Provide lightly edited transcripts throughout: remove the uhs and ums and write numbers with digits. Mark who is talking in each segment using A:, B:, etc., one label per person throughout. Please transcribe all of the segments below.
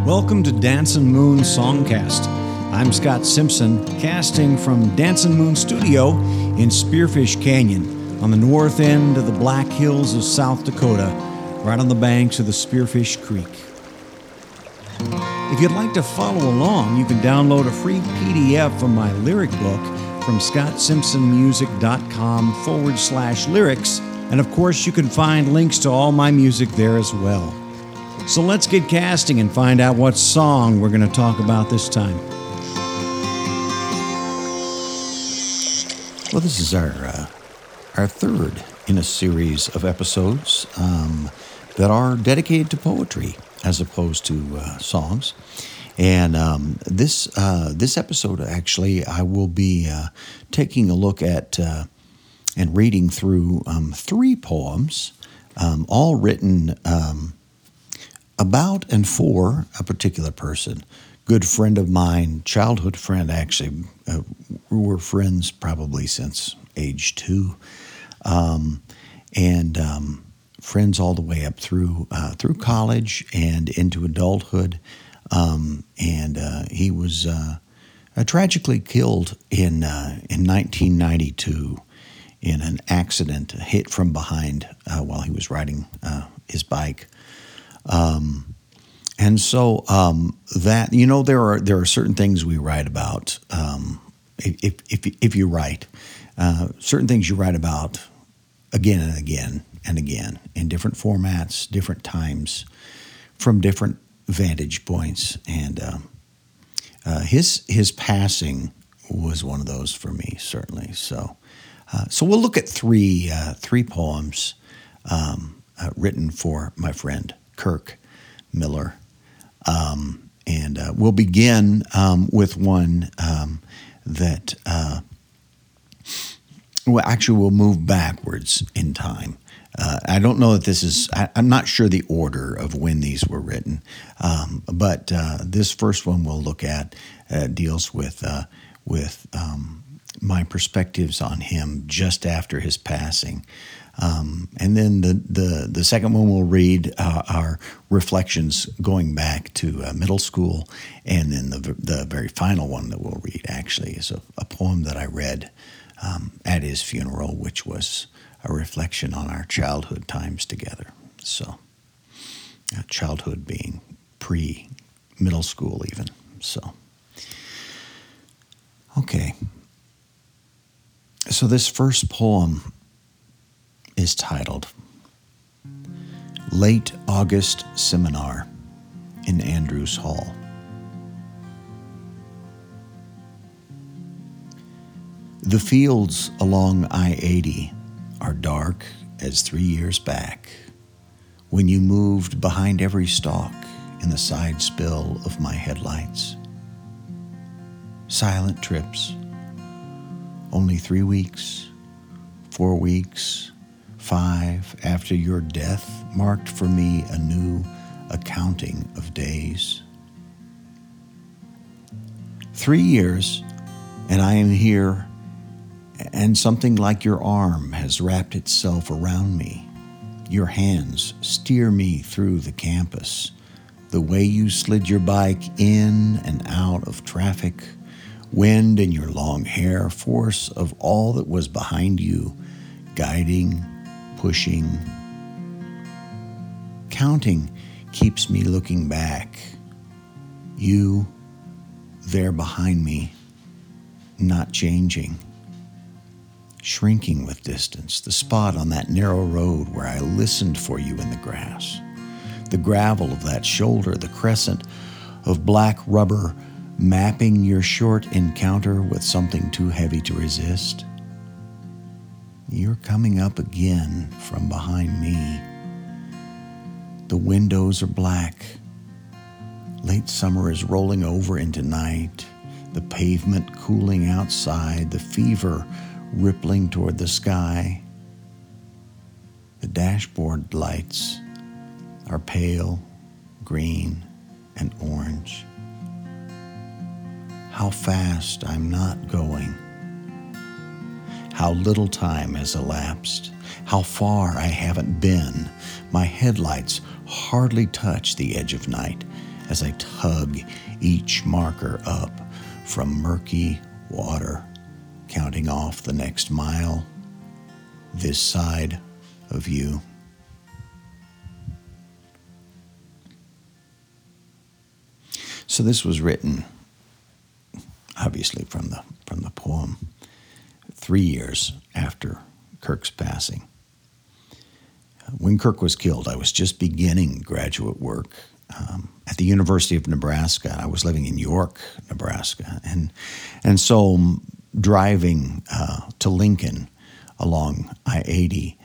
A: Welcome to Dancin' Moon Songcast. I'm Scott Simpson, casting from Dancin' Moon Studio in Spearfish Canyon on the north end of the Black Hills of South Dakota, right on the banks of the Spearfish Creek. If you'd like to follow along, you can download a free PDF of my lyric book from scottsimpsonmusic.com/lyrics, and of course you can find links to all my music there as well. So let's get casting and find out what song we're going to talk about this time. Well, this is our third in a series of episodes that are dedicated to poetry as opposed to songs. And this episode, actually, I will be taking a look at and reading through three poems, all written about and for a particular person. Good friend of mine, childhood friend, actually. We were friends probably since age 2. And friends all the way up through college and into adulthood. He was tragically killed in 1992 in an accident, hit from behind while he was riding his bike. And so that, there are certain things we write about. If you write, certain things you write about again and again and again in different formats, different times, from different vantage points. And his passing was one of those for me, certainly. So we'll look at three poems written for my friend Kirk Miller. And we'll begin with one that we'll move backwards in time. I don't know that this is, I'm not sure the order of when these were written, but this first one we'll look at deals with my perspectives on him just after his passing. And then the second one we'll read our reflections going back to middle school, and then the very final one that we'll read actually is a poem that I read at his funeral, which was a reflection on our childhood times together. So childhood being pre-middle school even. So okay. So this first poem is titled Late August Seminar in Andrews Hall. The fields along I-80 are dark as 3 years back, when you moved behind every stalk in the side spill of my headlights. Silent trips, only 3 weeks, 4 weeks, 5 after your death marked for me a new accounting of days. 3 years, and I am here, and something like your arm has wrapped itself around me. Your hands steer me through the campus, the way you slid your bike in and out of traffic, wind in your long hair, force of all that was behind you, guiding, pushing. Counting keeps me looking back. You, there behind me, not changing. Shrinking with distance, the spot on that narrow road where I listened for you in the grass. The gravel of that shoulder, the crescent of black rubber mapping your short encounter with something too heavy to resist. You're coming up again from behind me. The windows are black. Late summer is rolling over into night. The pavement cooling outside. The fever rippling toward the sky. The dashboard lights are pale, green, and orange. How fast I'm not going. How little time has elapsed. How far I haven't been. My headlights hardly touch the edge of night as I tug each marker up from murky water, counting off the next mile this side of you. So this was written, obviously, from the poem 3 years after Kirk's passing. When Kirk was killed, I was just beginning graduate work at the University of Nebraska. I was living in York, Nebraska, and so driving to Lincoln along I-80,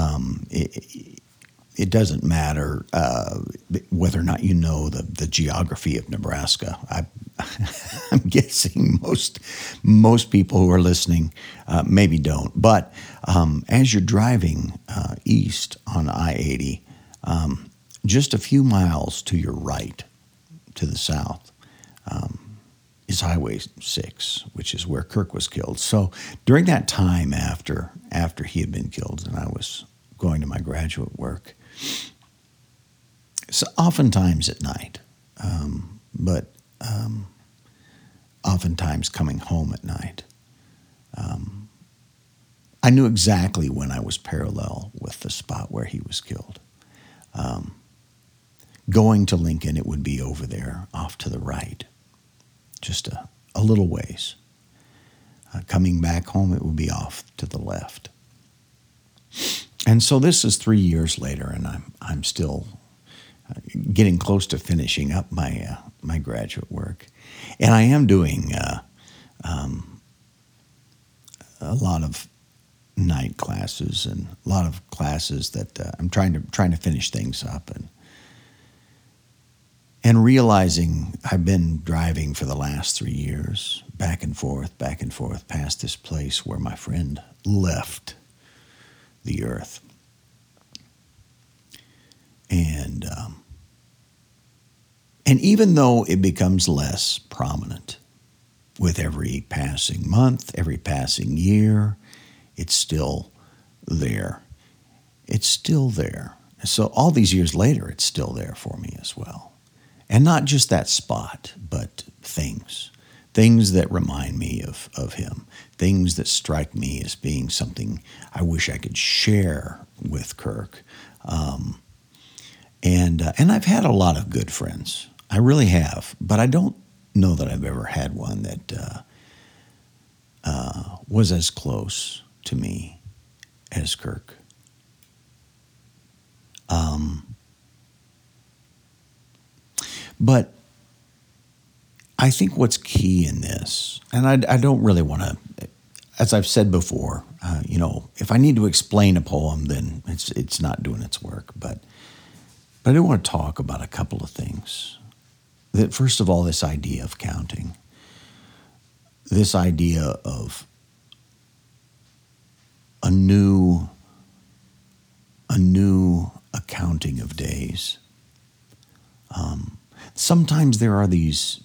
A: it doesn't matter whether or not you know the geography of Nebraska. I'm guessing most people who are listening maybe don't. But as you're driving east on I-80, just a few miles to your right, to the south, is Highway 6, which is where Kirk was killed. So during that time after he had been killed and I was going to my graduate work, so oftentimes at night, but oftentimes coming home at night, I knew exactly when I was parallel with the spot where he was killed. Going to Lincoln, it would be over there off to the right, just a little ways. Coming back home, it would be off to the left. And so this is 3 years later, and I'm still getting close to finishing up my graduate work, and I am doing a lot of night classes and a lot of classes that I'm trying to finish things up and realizing I've been driving for the last 3 years back and forth past this place where my friend left the earth. And even though it becomes less prominent with every passing month, every passing year, it's still there. It's still there. So all these years later, it's still there for me as well. And not just that spot, but things that remind me of him, things that strike me as being something I wish I could share with Kirk. And I've had a lot of good friends. I really have, but I don't know that I've ever had one that was as close to me as Kirk. But I think what's key in this, and I don't really want to, as I've said before, if I need to explain a poem, then it's not doing its work. But I do want to talk about a couple of things. That first of all, this idea of counting, this idea of a new accounting of days. Sometimes there are these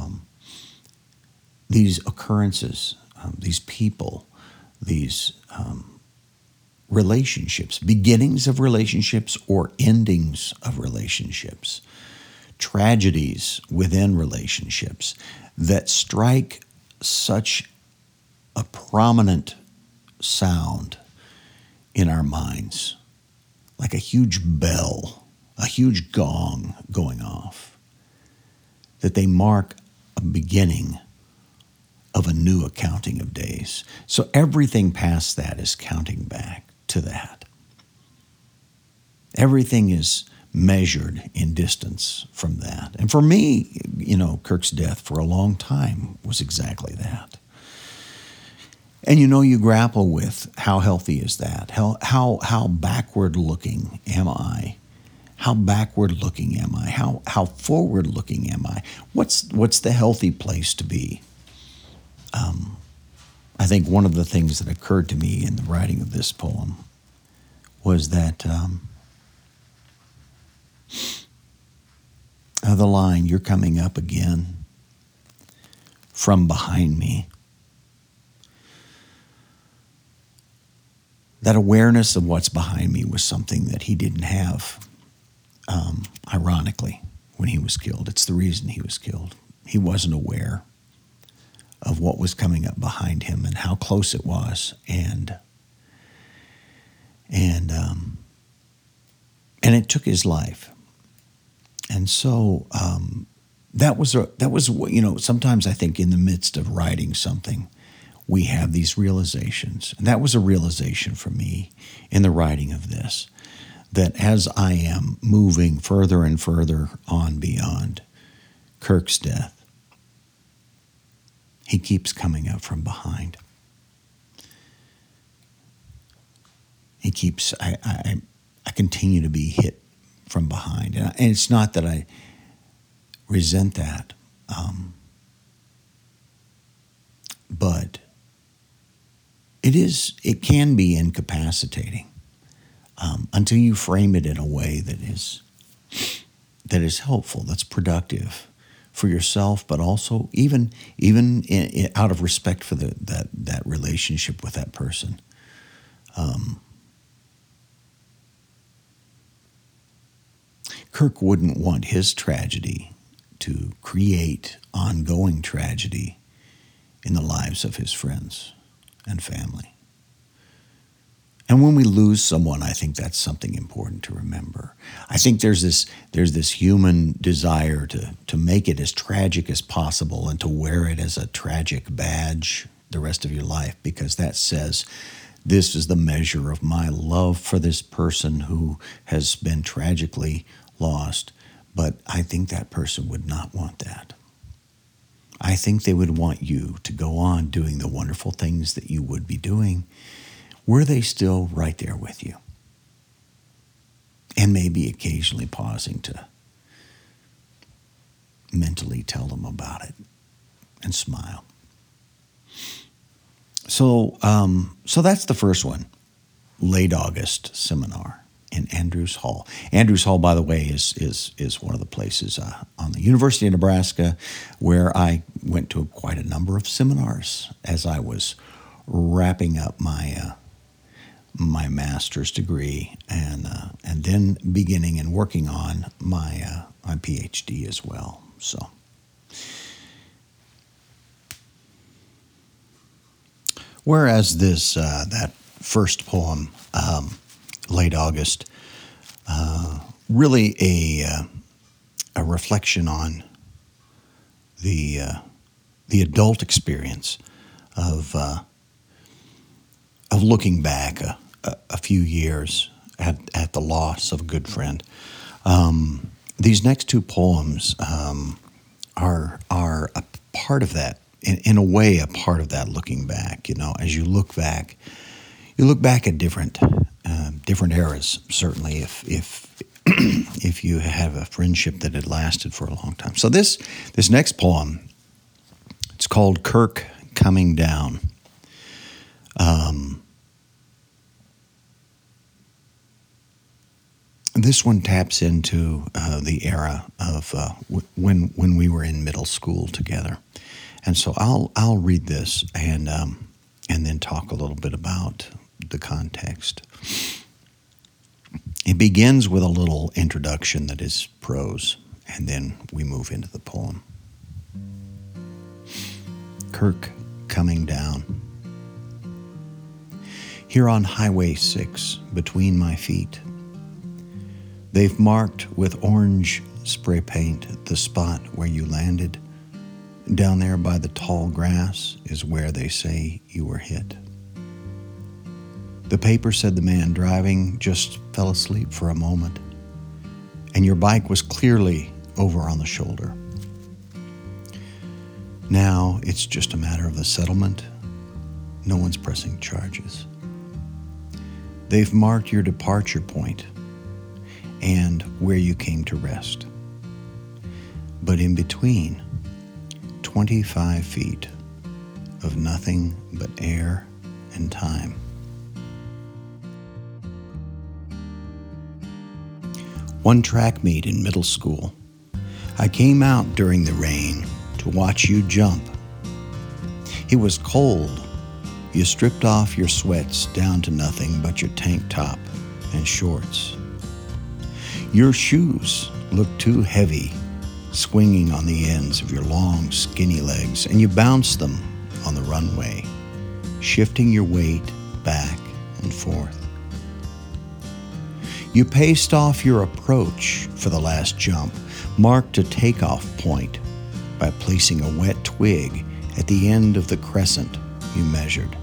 A: occurrences, these people, these relationships, beginnings of relationships or endings of relationships, tragedies within relationships that strike such a prominent sound in our minds, like a huge bell, a huge gong going off, that they mark a beginning of a new accounting of days. So everything past that is counting back to that. Everything is measured in distance from that. And for me, Kirk's death for a long time was exactly that. And you grapple with how healthy is that? How backward looking am I? How backward looking am I? How forward looking am I? What's the healthy place to be? I think one of the things that occurred to me in the writing of this poem was that the line, "You're coming up again from behind me." That awareness of what's behind me was something that he didn't have, ironically, when he was killed. It's the reason he was killed. He wasn't aware of what was coming up behind him and how close it was, and it took his life. And so that was sometimes I think in the midst of writing something, we have these realizations. And that was a realization for me in the writing of this, that as I am moving further and further on beyond Kirk's death, he keeps coming up from behind. He keeps, I continue to be hit from behind. And it's not that I resent that, but it can be incapacitating until you frame it in a way that is helpful, that's productive for yourself, but also even out of respect for that relationship with that person. Kirk wouldn't want his tragedy to create ongoing tragedy in the lives of his friends and family. And when we lose someone, I think that's something important to remember. I think there's this human desire to make it as tragic as possible and to wear it as a tragic badge the rest of your life, because that says, this is the measure of my love for this person who has been tragically lost. But I think that person would not want that. I think they would want you to go on doing the wonderful things that you would be doing, were they still right there with you. And maybe occasionally pausing to mentally tell them about it and smile. So that's the first one, Late August Seminar in Andrews Hall. Andrews Hall, by the way, is one of the places on the University of Nebraska where I went to quite a number of seminars as I was wrapping up my master's degree and then beginning and working on my PhD as well. So, whereas that first poem, Late August, really a reflection on the adult experience of looking back a few years at the loss of a good friend. These next two poems are a part of that, in a way, a part of that looking back. You know, as you look back at different eras. Certainly, if you have a friendship that had lasted for a long time. So this next poem, it's called Kirk Coming Down. This one taps into the era of when we were in middle school together, and so I'll read this and then talk a little bit about the context. It begins with a little introduction that is prose, and then we move into the poem. Kirk Coming Down. Here on Highway 6, between my feet, they've marked with orange spray paint the spot where you landed. Down there by the tall grass is where they say you were hit. The paper said the man driving just fell asleep for a moment, and your bike was clearly over on the shoulder. Now it's just a matter of the settlement. No one's pressing charges. They've marked your departure point and where you came to rest. But in between, 25 feet of nothing but air and time. One track meet in middle school. I came out during the rain to watch you jump. It was cold. You stripped off your sweats down to nothing but your tank top and shorts. Your shoes looked too heavy swinging on the ends of your long, skinny legs, and you bounced them on the runway, shifting your weight back and forth. You paced off your approach for the last jump, marked a takeoff point by placing a wet twig at the end of the crescent you measured.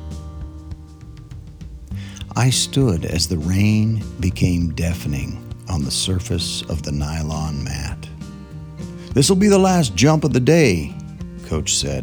A: I stood as the rain became deafening on the surface of the nylon mat. "This'll be the last jump of the day," Coach said.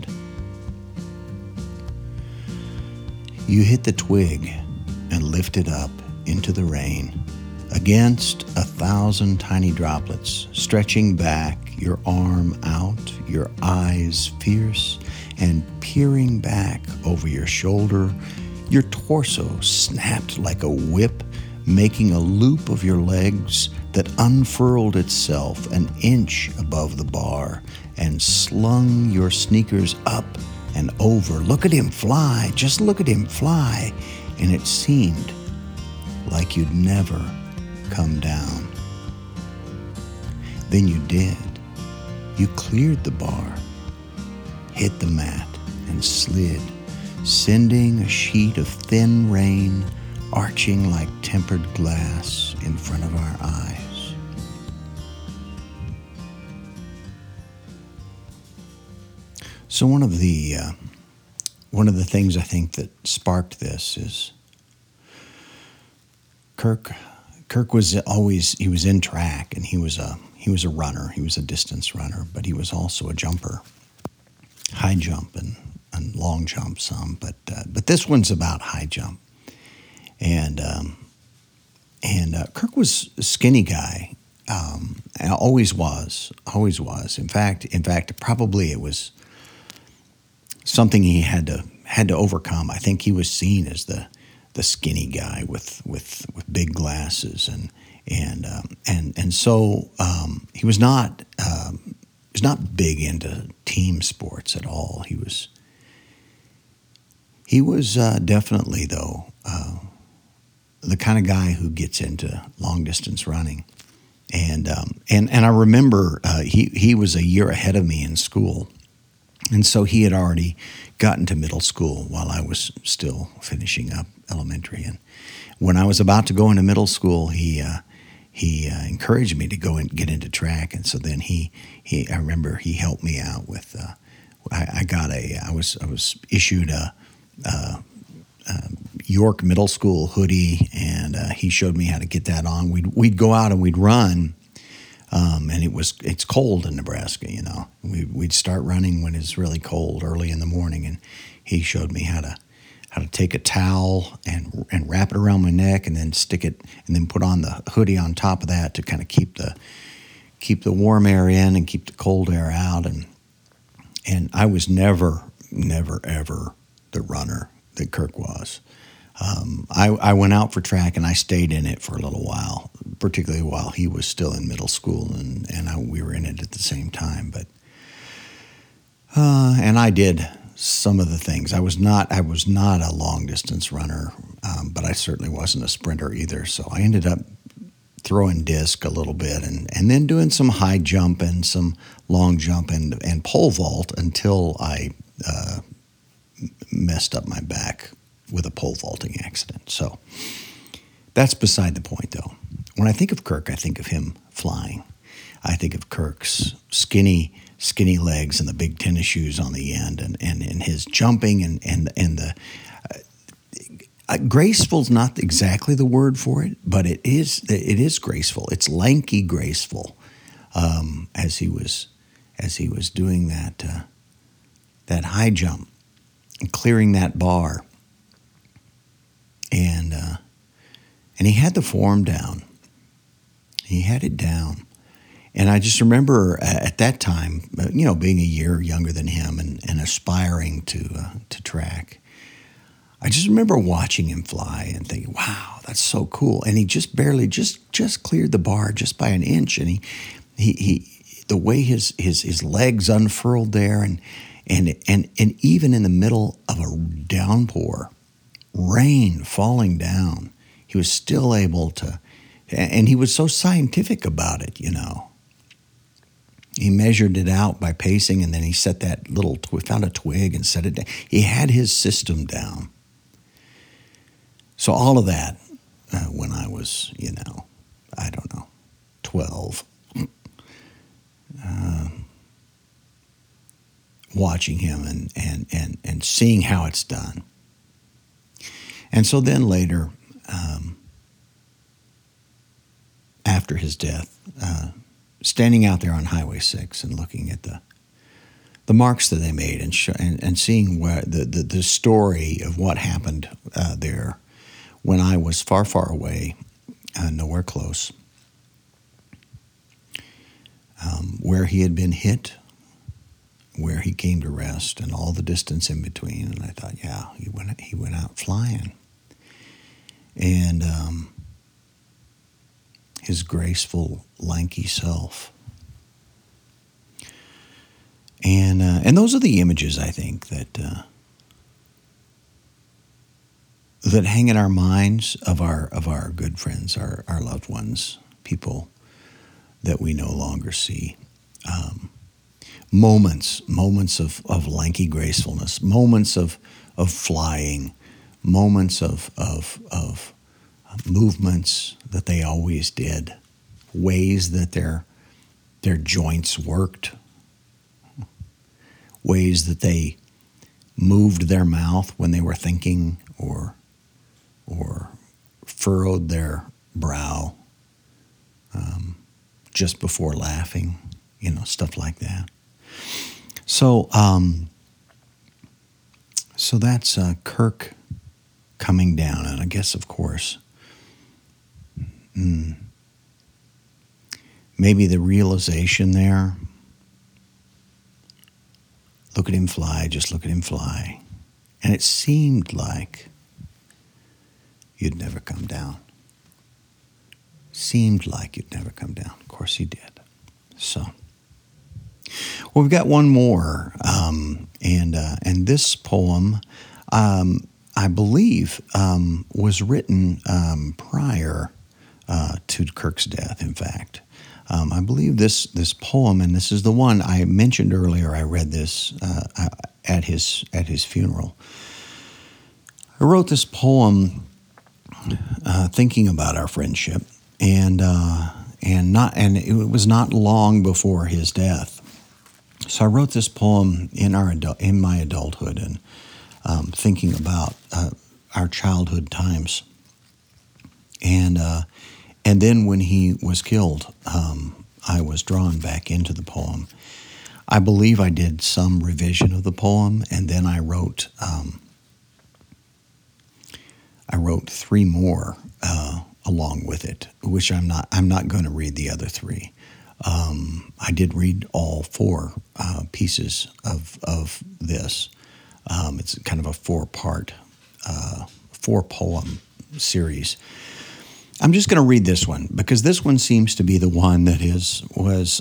A: You hit the twig and lifted up into the rain, against 1,000 tiny droplets, stretching back, your arm out, your eyes fierce, and peering back over your shoulder. Your torso snapped like a whip, making a loop of your legs that unfurled itself an inch above the bar and slung your sneakers up and over. Look at him fly, just look at him fly. And it seemed like you'd never come down. Then you did. You cleared the bar, hit the mat, and slid, sending a sheet of thin rain arching like tempered glass in front of our eyes. So one of the things I think that sparked this is Kirk was he was in track, and he was a runner. He was a distance runner, but he was also a jumper, high jump and long jump some. But this one's about high jump, and Kirk was a skinny guy, always was. In fact, probably it was something he had to overcome. I think he was seen as the skinny guy with big glasses, and so he was not big into team sports at all. He was definitely, though, the kind of guy who gets into long distance running, and I remember he was a year ahead of me in school. And so he had already gotten to middle school while I was still finishing up elementary. And when I was about to go into middle school, he encouraged me to go and get into track. And so then I remember he helped me out with. I was issued a York Middle School hoodie, and he showed me how to get that on. We'd go out and we'd run. And it's cold in Nebraska, you know. We'd start running when it's really cold, early in the morning, and he showed me how to take a towel and wrap it around my neck, and then stick it, and then put on the hoodie on top of that to kind of keep the warm air in and keep the cold air out. And I was never ever the runner that Kirk was. I went out for track, and I stayed in it for a little while, particularly while he was still in middle school, and we were in it at the same time. But and I did some of the things. I was not a long distance runner, but I certainly wasn't a sprinter either. So I ended up throwing disc a little bit, and then doing some high jump and some long jump and pole vault until I messed up my back with a pole vaulting accident. So that's beside the point, though. When I think of Kirk, I think of him flying. I think of Kirk's skinny legs and the big tennis shoes on the end, and his jumping and the graceful's not exactly the word for it, but it is graceful. It's lanky graceful, as he was doing that high jump and clearing that bar. And he had the form down. He had it down. And I just remember at that time, being a year younger than him and aspiring to track. I just remember watching him fly and thinking, wow, that's so cool. And he just barely just cleared the bar just by an inch. And he the way his legs unfurled there, and even in the middle of a downpour, rain falling down, he was still able to, and he was so scientific about it, He measured it out by pacing, and then he set that found a twig and set it down. He had his system down. So all of that, when I was, I don't know, 12, watching him and seeing how it's done. And so then later, after his death, standing out there on Highway 6 and looking at the marks that they made and seeing where the story of what happened there when I was far, far away, nowhere close, where he had been hit, where he came to rest, and all the distance in between. And I thought, yeah, he went out flying. And his graceful, lanky self. And those are the images, I think, that hang in our minds of our good friends, our loved ones, people that we no longer see. Moments of lanky gracefulness, moments of flying, moments of movements that they always did, ways that their joints worked, ways that they moved their mouth when they were thinking or furrowed their brow just before laughing, stuff like that. So that's Kirk coming down, and I guess, of course, maybe the realization there, look at him fly, just look at him fly. And it seemed like you'd never come down. Seemed like you'd never come down. Of course he did. So, well, we've got one more, and this poem, I believe, was written prior to Kirk's death. In fact, I believe this poem, and this is the one I mentioned earlier. I read this at his funeral. I wrote this poem thinking about our friendship, and it was not long before his death. So I wrote this poem in my adulthood, and thinking about our childhood times, and then when he was killed, I was drawn back into the poem. I believe I did some revision of the poem, and then I wrote 3 more along with it, which I'm not going to read the other 3. I did read all 4 pieces of this. It's kind of a 4-part, 4-poem series. I'm just going to read this one because this one seems to be the one that was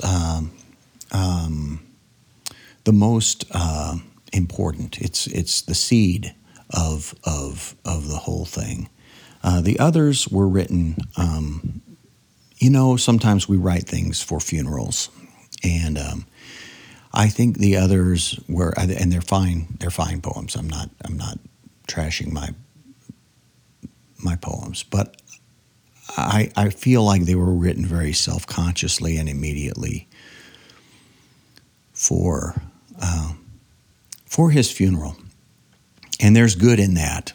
A: the most important. It's the seed of the whole thing. The others were written. Sometimes we write things for funerals, and I think the others were, and they're fine. They're fine poems. I'm not trashing my poems, but I feel like they were written very self-consciously and immediately for his funeral. And there's good in that.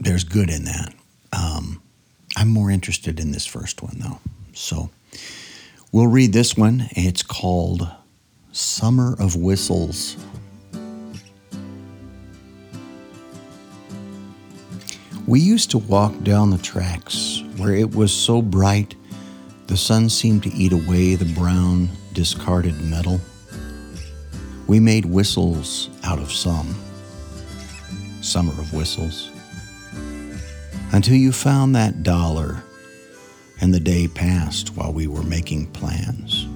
A: I'm more interested in this first one, though. So we'll read this one. It's called Summer of Whistles. We used to walk down the tracks where it was so bright the sun seemed to eat away the brown, discarded metal. We made whistles out of some. Summer of whistles. Until you found that $1 and the day passed while we were making plans.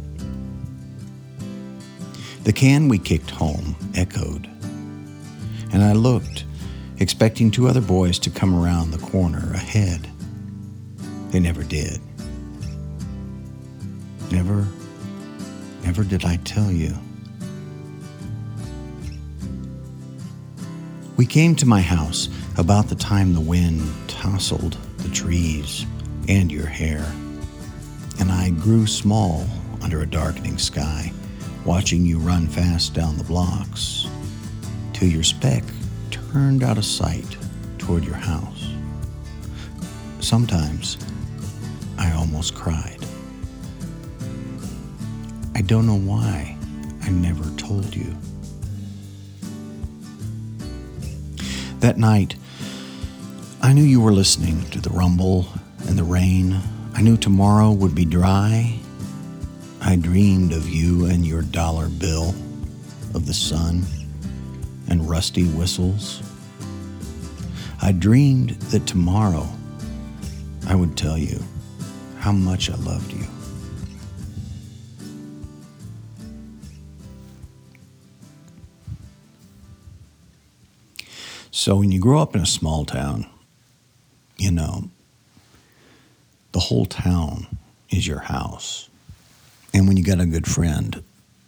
A: The can we kicked home echoed, and I looked, expecting 2 other boys to come around the corner ahead. They never did. Never Never did I tell you. We came to my house about the time the wind tousled the trees and your hair, and I grew small under a darkening sky, watching you run fast down the blocks, till your speck turned out of sight toward your house. Sometimes I almost cried. I don't know why I never told you. That night, I knew you were listening to the rumble and the rain. I knew tomorrow would be dry. I dreamed of you and your dollar bill, of the sun and rusty whistles. I dreamed that tomorrow I would tell you how much I loved you. So when you grow up in a small town, you know, the whole town is your house. And when you got a good friend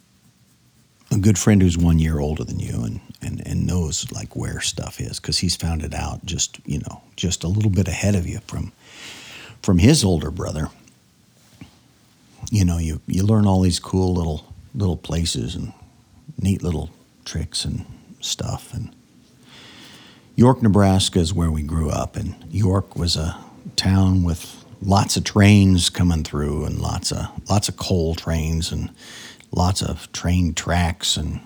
A: who's 1 year older than you and knows like where stuff is, because he's found it out just a little bit ahead of you from his older brother. You learn all these cool little places and neat little tricks and stuff. And York, Nebraska is where we grew up, and York was a town with lots of trains coming through, and lots of coal trains, and lots of train tracks, and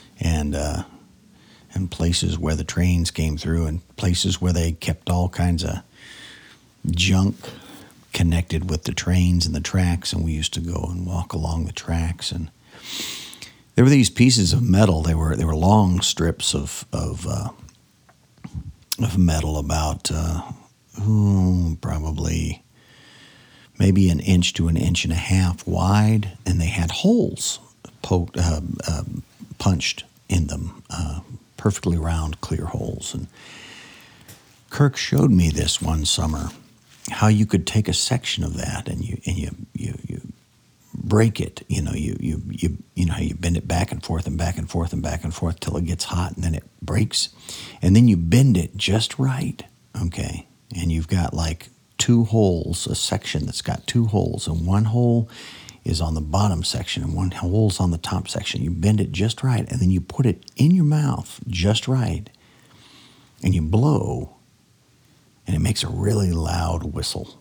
A: places where the trains came through, and places where they kept all kinds of junk connected with the trains and the tracks, and we used to go and walk along the tracks, and there were these pieces of metal. They were long strips of metal about probably maybe an inch to an inch and a half wide, and they had holes punched in them, perfectly round, clear holes. And Kirk showed me this one summer, how you could take a section of that and you break it. You know how you bend it back and forth and back and forth and back and forth till it gets hot, and then it breaks, and then you bend it just right. Okay, and you've got like two holes, a section that's got two holes, and one hole is on the bottom section and one hole's on the top section. You bend it just right, and then you put it in your mouth just right, and you blow, and it makes a really loud whistle.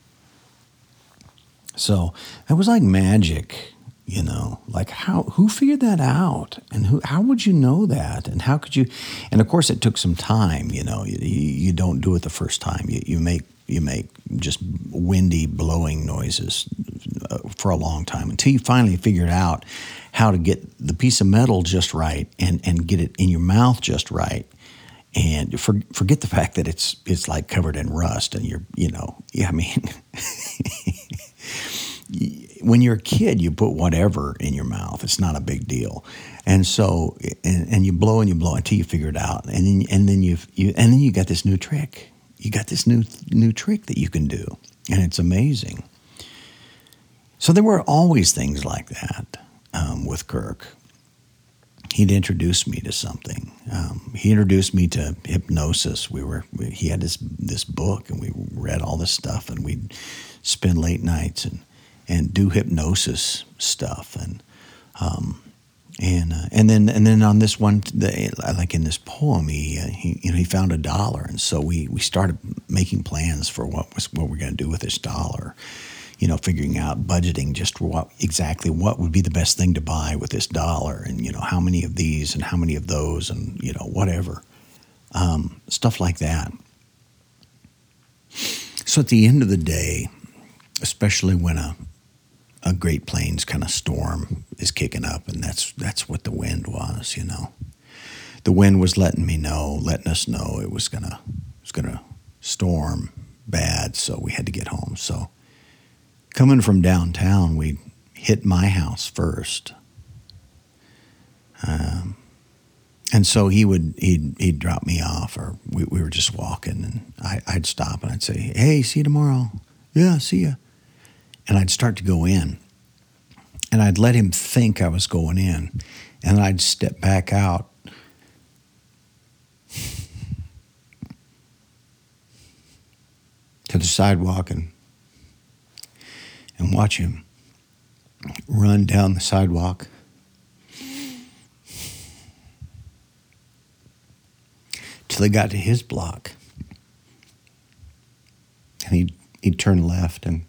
A: So that was like magic, like who figured that out, and how would you know that, and how could you? And of course, it took some time. You don't do it the first time. You make just windy blowing noises for a long time until you finally figured out how to get the piece of metal just right and get it in your mouth just right. And forget the fact that it's like covered in rust, and when you're a kid, you put whatever in your mouth. It's not a big deal. And so, and you blow until you figure it out. And then you got this new trick. You got this new trick that you can do, and it's amazing. So there were always things like that with Kirk. He'd introduce me to something. He introduced me to hypnosis. He had this book, and we read all this stuff, and we'd spend late nights and do hypnosis stuff, and then on this one, like in this poem, he found $1, and so we started making plans for what we're going to do with this dollar. Figuring out, budgeting just exactly what would be the best thing to buy with this dollar, and how many of these and how many of those, and whatever, stuff like that. So at the end of the day, especially when a Great Plains kind of storm is kicking up, and that's what the wind was. The wind was letting us know it was gonna storm bad, so we had to get home. So coming from downtown, we hit my house first, and so he'd drop me off, or we were just walking, and I'd stop and I'd say, "Hey, see you tomorrow." "Yeah, see ya." And I'd start to go in, And I'd let him think I was going in. And I'd step back out. To the sidewalk and watch him run down the sidewalk. Till he got to his block. And he'd turn left and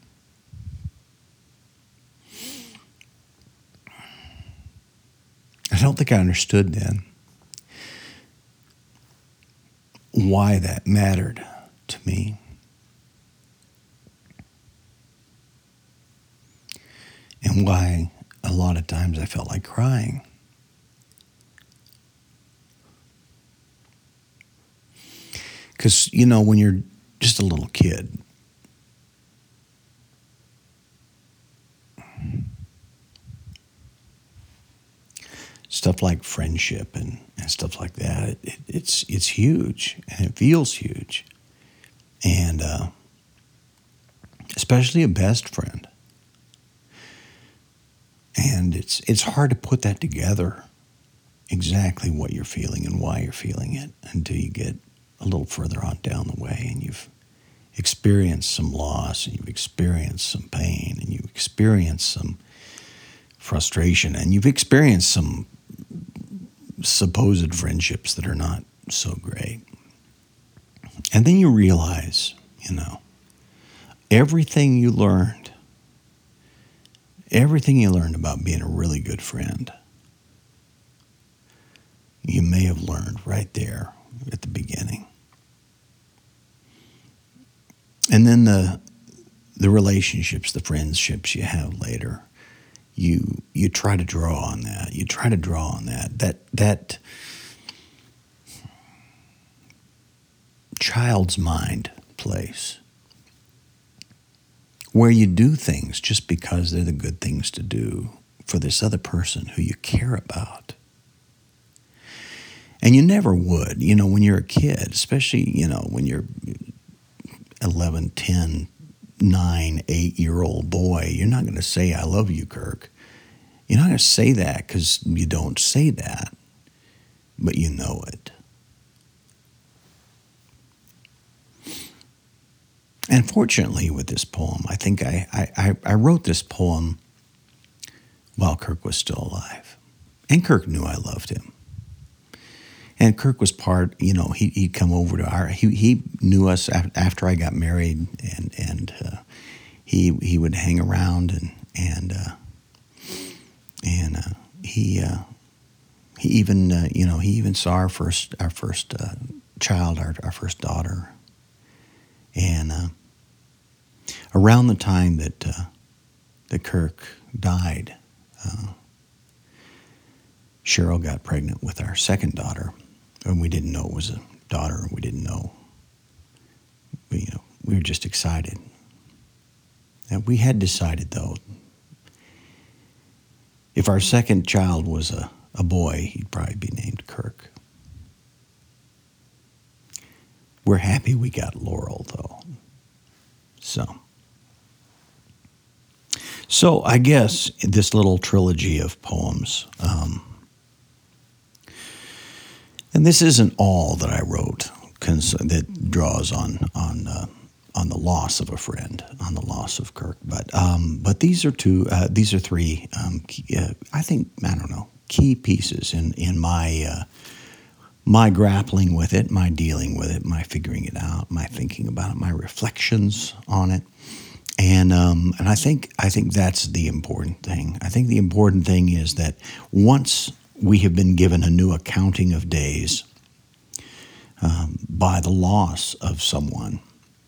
A: I don't think I understood then why that mattered to me. And why a lot of times I felt like crying. Because, when you're just a little kid, stuff like friendship and stuff like that, it's huge and it feels huge. And especially a best friend. And it's hard to put that together, exactly what you're feeling and why you're feeling it, until you get a little further on down the way and you've experienced some loss and you've experienced some pain and you've experienced some frustration and you've experienced some supposed friendships that are not so great. And then you realize, everything you learned about being a really good friend, you may have learned right there at the beginning. And then the relationships, the friendships you have later, you try to draw on that. You try to draw on that child's mind place where you do things just because they're the good things to do for this other person who you care about. And you never would, when you're a kid, especially, when you're 11, 10, 9, 8-year-old boy, you're not going to say, I love you, Kirk. You're not going to say that because you don't say that, but you know it. And fortunately with this poem, I think I wrote this poem while Kirk was still alive. And Kirk knew I loved him. And Kirk was part, he'd come over to he knew us after I got married, and he would hang around, and he even he even saw our first child, our first daughter, and around the time that Kirk died, Cheryl got pregnant with our second daughter. And we didn't know it was a daughter. We didn't know. We were just excited. And we had decided, though, if our second child was a boy, he'd probably be named Kirk. We're happy we got Laurel, though. So I guess this little trilogy of poems, and this isn't all that I wrote that draws on the loss of a friend, on the loss of Kirk. But these are three. I think, key pieces in my grappling with it, my dealing with it, my figuring it out, my thinking about it, my reflections on it. And I think that's the important thing. I think the important thing is that once we have been given a new accounting of days by the loss of someone,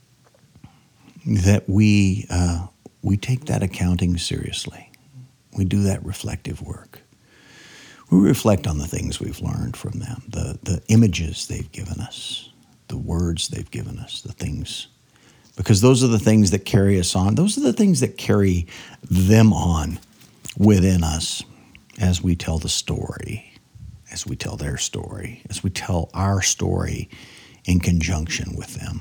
A: that we take that accounting seriously. We do that reflective work. We reflect on the things we've learned from them, the images they've given us, the words they've given us, the things, because those are the things that carry us on. Those are the things that carry them on within us as we tell the story, as we tell their story, as we tell our story in conjunction with them.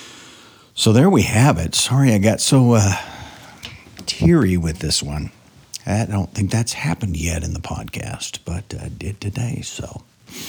A: So there we have it. Sorry I got so teary with this one. I don't think that's happened yet in the podcast, but did today. So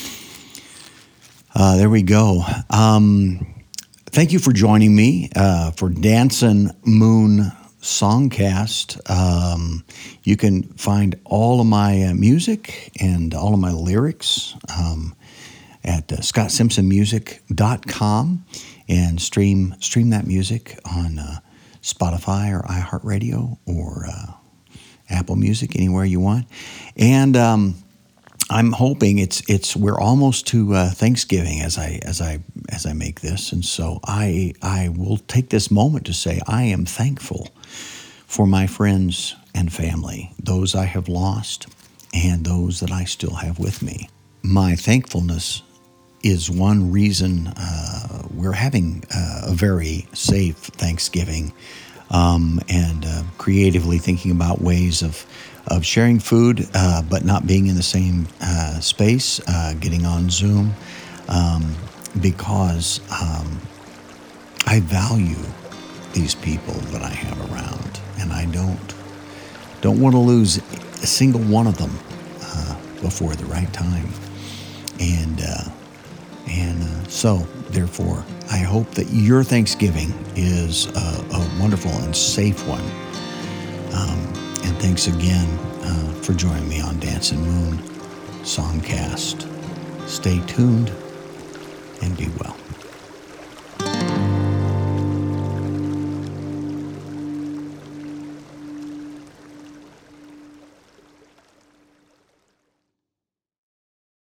A: there we go. Thank you for joining me for Dancin' Moon Songcast. You can find all of my music and all of my lyrics at ScottSimpsonMusic.com and stream that music on Spotify or iHeartRadio or Apple Music, anywhere you want. And I'm hoping we're almost to Thanksgiving as I make this, and so I will take this moment to say I am thankful for my friends and family, those I have lost and those that I still have with me. My thankfulness is one reason we're having a very safe Thanksgiving, and creatively thinking about ways of sharing food, but not being in the same space, getting on Zoom, because I value these people that I have around, and I don't want to lose a single one of them before the right time. And so, therefore, I hope that your Thanksgiving is a wonderful and safe one. And thanks again for joining me on Dancin' Moon Songcast. Stay tuned and be well.